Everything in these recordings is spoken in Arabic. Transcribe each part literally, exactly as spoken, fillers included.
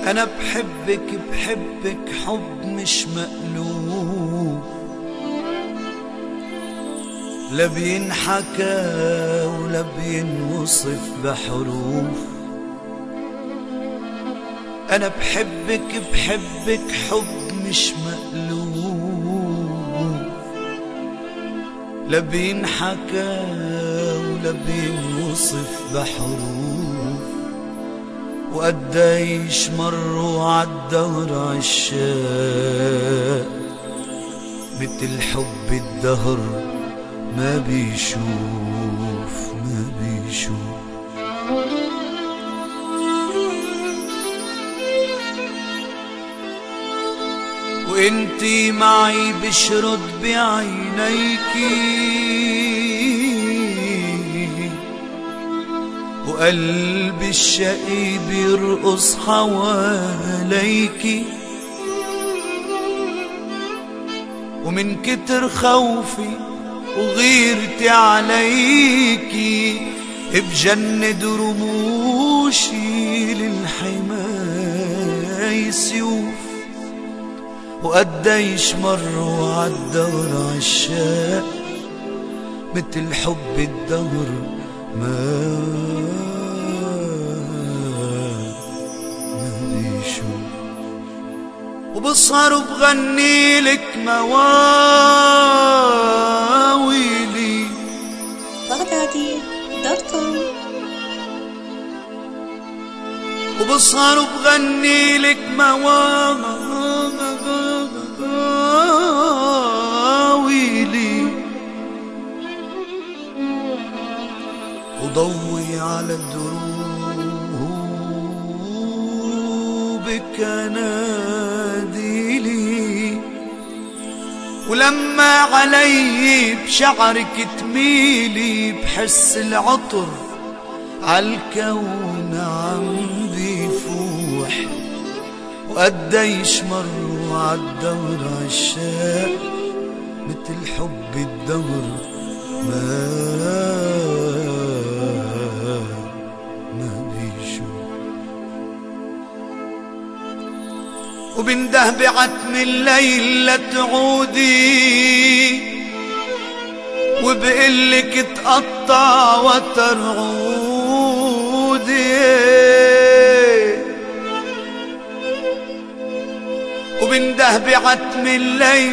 أنا بحبك بحبك حب مش مقلوب، لا بينحكى ولا بينوصف بحروف. أنا بحبك بحبك حب مش مقلوب، لا بينحكى ولا بينوصف بحروف. وقديش مروا عالدهر عشاق مثل حب الدهر ما بيشوف ما بيشوف. وانتي معي بشرد بعينيكي، وقلبي الشقي بيرقص حواليكي. ومن كتر خوفي وغيرتي عليكي بجند رموشي للحماية سيوف. وقديش مروا عالدهر عشاق مثل حب الدهر ما ما بيشوف. وبسهر وبغنيلك مواويلي بغدادي دوت كوم. وبسهر وبغنيلك مواويلي، وضوي على دروبك اناديلي. ولما علي بشعرك تميلي بحس العطر عالكون عم بيفوح. وقديش مروا عالدهر عشاق مثل حب الدهر ما ما بيشوف. وبنده بعتم الليل لتعودي، وبقلك تقطع وترعودي. وبنده بعتم الليل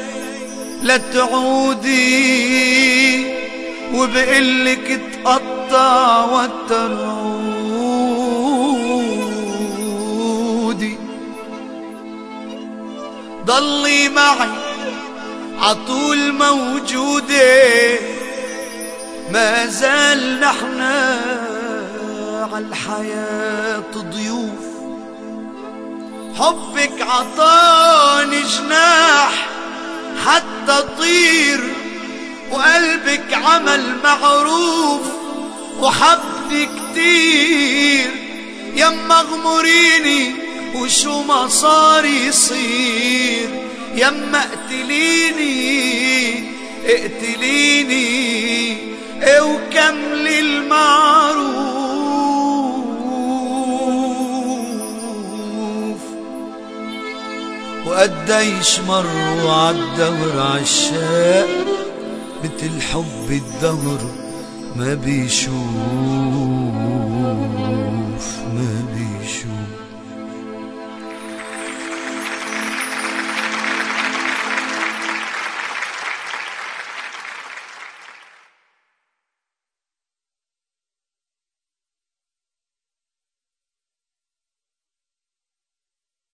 لتعودي، وبقلك تقطع وترعودي. ضلي معي عطول موجودة، ما زال نحنا عالحياة ضيوف. حبك عطاني جناح حتى طير، وقلبك عمل معروف وحبني كتير. يما اغمريني وشو ما صار يصير، يما اقتليني اقتليني وكملي المعروف. وقديش مروا عالدهر عشاق مثل حب الدهر ما بيشوف ما بيشوف.